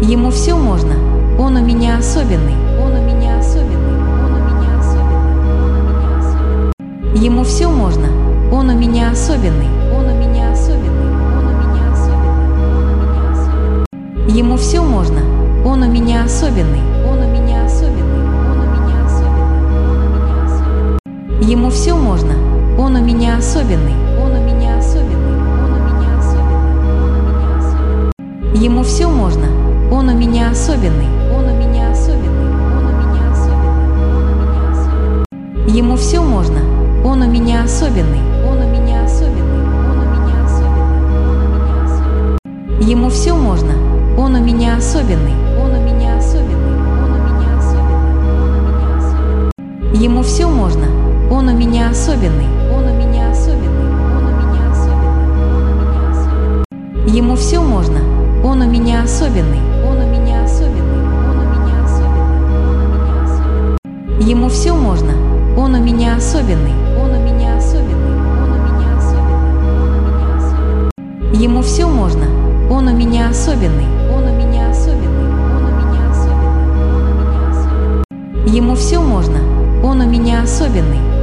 Ему все можно. Он у меня особенный. Он у меня особенный. Он у меня особенный. Ему все можно. Он у меня особенный. Он у меня особенный. Он у меня особенный. Ему все можно. Он у меня особенный. Он у меня особенный. Он у меня особенный. Ему все можно. Он у меня особенный. Он у меня особенный. Он у меня особенный. Ему все можно. Он у меня особенный. Он у меня особенный. Он у меня особенный. Ему все можно. Он у меня особенный. Он у меня особенный. Он у меня особенный. Ему все можно. Он у меня особенный. Он у меня особенный. Он у меня особенный. Ему все можно. Он у меня особенный. Он у меня особенный. Он у меня особенный. Ему все можно. Он у меня особенный. Он у меня особенный. Он у меня особенный. Ему все можно. Он у меня особенный. Он у меня особенный. Он у меня особенный. Ему все можно. Он у меня особенный. Он у меня особенный. Он у меня особенный. Ему все можно. Он у меня особенный.